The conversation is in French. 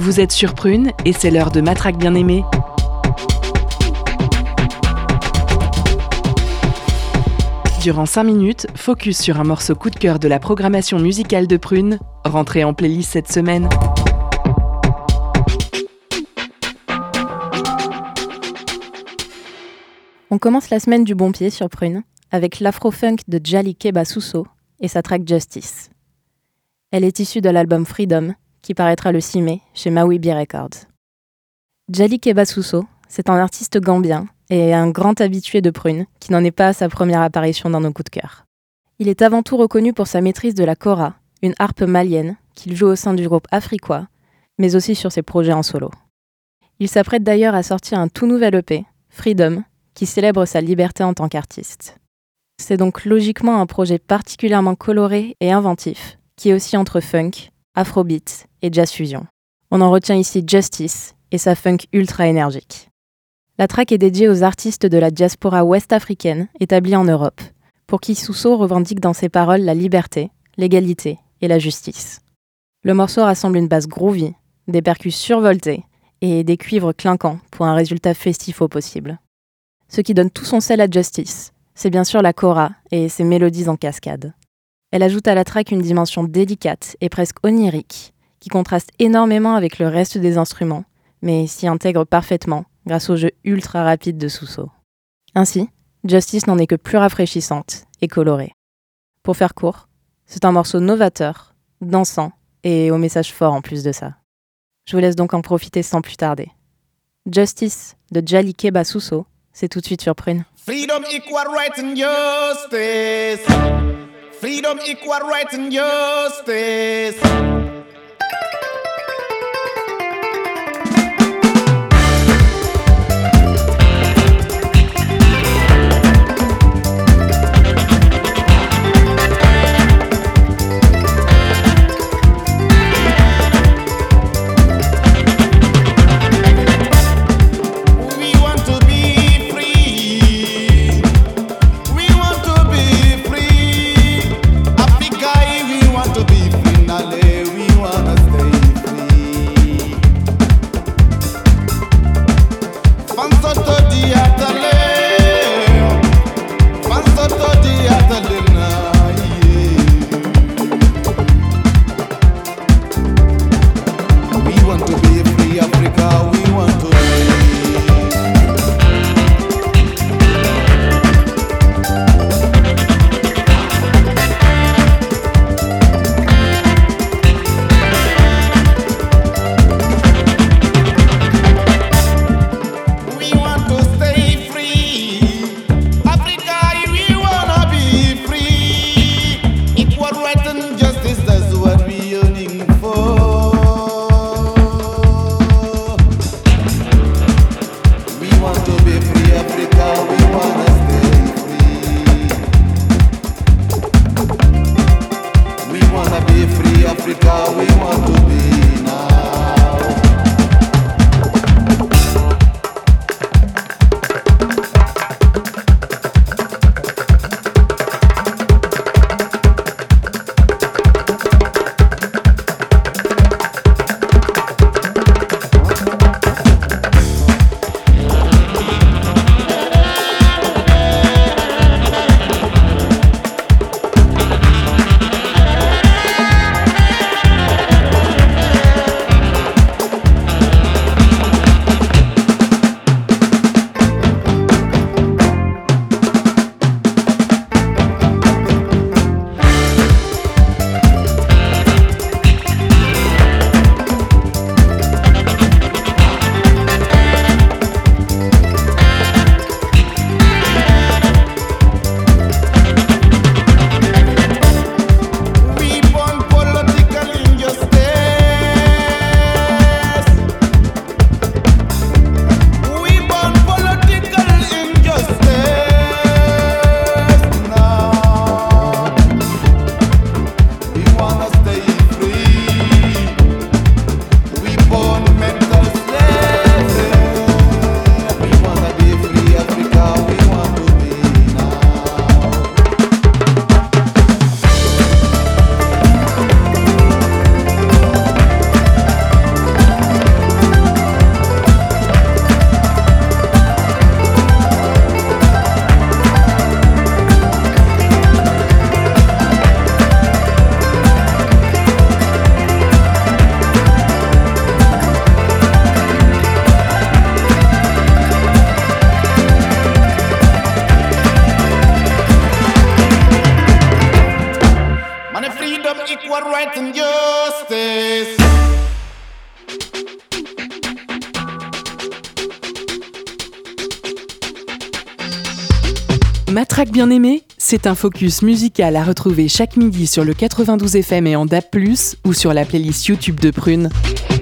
Vous êtes sur Prune et c'est l'heure de Matraque bien-aimée. Durant 5 minutes, focus sur un morceau coup de cœur de la programmation musicale de Prune, rentré en playlist cette semaine. On commence la semaine du bon pied sur Prune avec l'afro-funk de Djali Keba Sousso et sa track Justice. Elle est issue de l'album Freedom qui paraîtra le 6 mai chez Mawibi Records. Djali Keba Sousso, c'est un artiste gambien et un grand habitué de Prune qui n'en est pas à sa première apparition dans nos coups de cœur. Il est avant tout reconnu pour sa maîtrise de la kora, une harpe malienne qu'il joue au sein du groupe Afriqua, mais aussi sur ses projets en solo. Il s'apprête d'ailleurs à sortir un tout nouvel EP, Freedom, qui célèbre sa liberté en tant qu'artiste. C'est donc logiquement un projet particulièrement coloré et inventif, qui est aussi entre funk, afrobeat et jazz fusion. On en retient ici Justice et sa funk ultra énergique. La track est dédiée aux artistes de la diaspora ouest-africaine établie en Europe, pour qui Sousso revendique dans ses paroles la liberté, l'égalité et la justice. Le morceau rassemble une basse groovy, des percus survoltés et des cuivres clinquants pour un résultat festif au possible. Ce qui donne tout son sel à Justice, c'est bien sûr la kora et ses mélodies en cascade. Elle ajoute à la track une dimension délicate et presque onirique, qui contraste énormément avec le reste des instruments, mais s'y intègre parfaitement grâce au jeu ultra rapide de Sousso. Ainsi, Justice n'en est que plus rafraîchissante et colorée. Pour faire court, c'est un morceau novateur, dansant et au message fort en plus de ça. Je vous laisse donc en profiter sans plus tarder. Justice de Djali Keba Sousso, c'est tout de suite sur Prune. Freedom, equal rights and justice. Freedom, equal rights and justice. We equal rights and justice. Matraque bien-aimée, c'est un focus musical à retrouver chaque midi sur le 92 FM et en DAB+, ou sur la playlist YouTube de Prune.